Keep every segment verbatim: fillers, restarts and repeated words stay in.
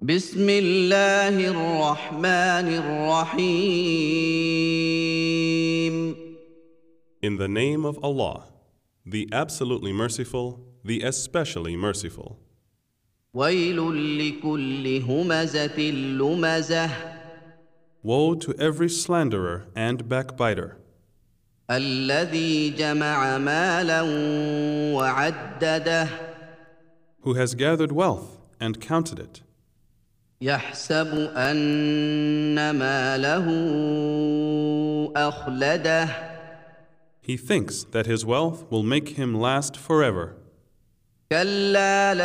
بسم الله الرحمن الرحيم In the name of Allah, the absolutely merciful, the especially merciful. ويل لكل همزة لمزة Woe to every slanderer and backbiter, الذي جمع مالا وعدده who has gathered wealth and counted it, يحسب أن ماله أخلده he thinks that his wealth will make him last forever. كلا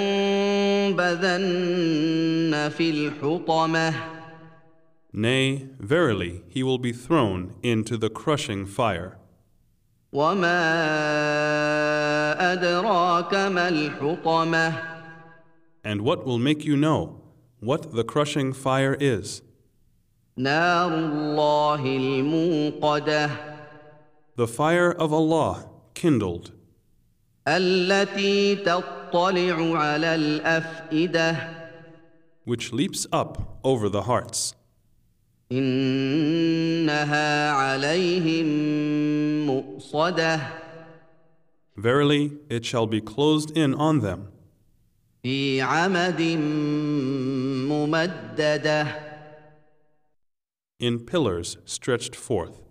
لينبذن في الحطمة Nay, verily, he will be thrown into the crushing fire. وما أدراك ما الحطمة And what will make you know what the crushing fire is? نار الله الموقدة The fire of Allah kindled, التي تطلع على الأفئدة which leaps up over the hearts. إنها عليهم مؤصدة Verily, it shall be closed in on them في عمد ممددة in pillars stretched forth.